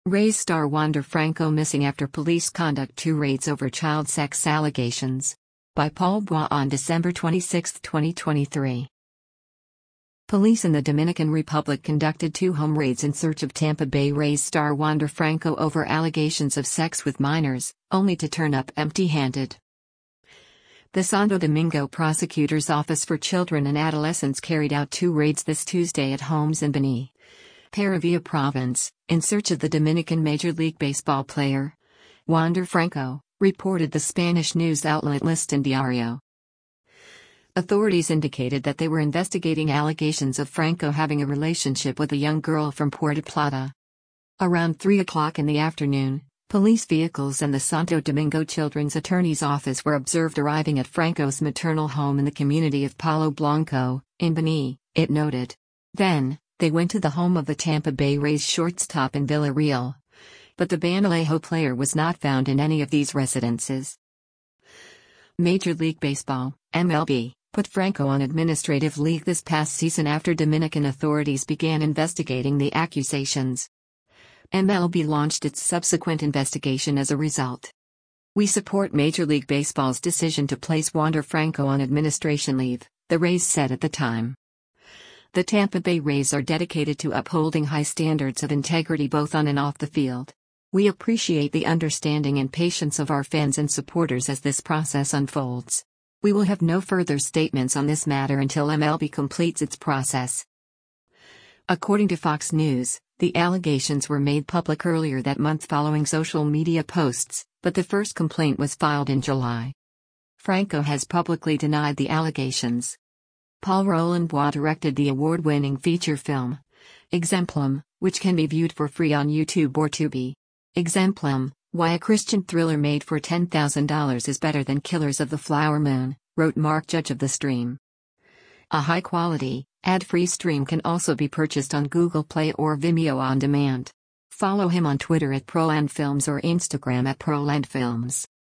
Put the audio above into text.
Ray's star Wander Franco missing after police conduct 2 raids over child sex allegations. By Paul Bois on December 26, 2023. Police in the Dominican Republic conducted 2 home raids in search of Tampa Bay Rays star Wander Franco over allegations of sex with minors, only to turn up empty-handed. The Santo Domingo Prosecutor's Office for Children and Adolescents carried out 2 raids this Tuesday at homes in Beni, Paravia Province, in search of the Dominican Major League Baseball player, Wander Franco, reported the Spanish news outlet Listín Diario. Authorities indicated that they were investigating allegations of Franco having a relationship with a young girl from Puerto Plata. Around 3 o'clock in the afternoon, police vehicles and the Santo Domingo Children's Attorney's Office were observed arriving at Franco's maternal home in the community of Palo Blanco, in Beni, it noted. Then, they went to the home of the Tampa Bay Rays shortstop in Villarreal. But the Banilejo player was not found in any of these residences. Major League Baseball, MLB, put Franco on administrative leave this past season after Dominican authorities began investigating the accusations. MLB launched its subsequent investigation as a result. "We support Major League Baseball's decision to place Wander Franco on administration leave," the Rays said at the time. The Tampa Bay Rays are dedicated to upholding high standards of integrity both on and off the field. We appreciate the understanding and patience of our fans and supporters as this process unfolds. We will have no further statements on this matter until MLB completes its process. According to Fox News, the allegations were made public earlier that month following social media posts, but the first complaint was filed in July. Franco has publicly denied the allegations. Paul Roland Bois directed the award-winning feature film, Exemplum, which can be viewed for free on YouTube or Tubi. Exemplum, why a Christian thriller made for $10,000 is better than Killers of the Flower Moon, wrote Mark Judge of The Stream. A high-quality, ad-free stream can also be purchased on Google Play or Vimeo on demand. Follow him on Twitter at ProlandFilms or Instagram at ProlandFilms.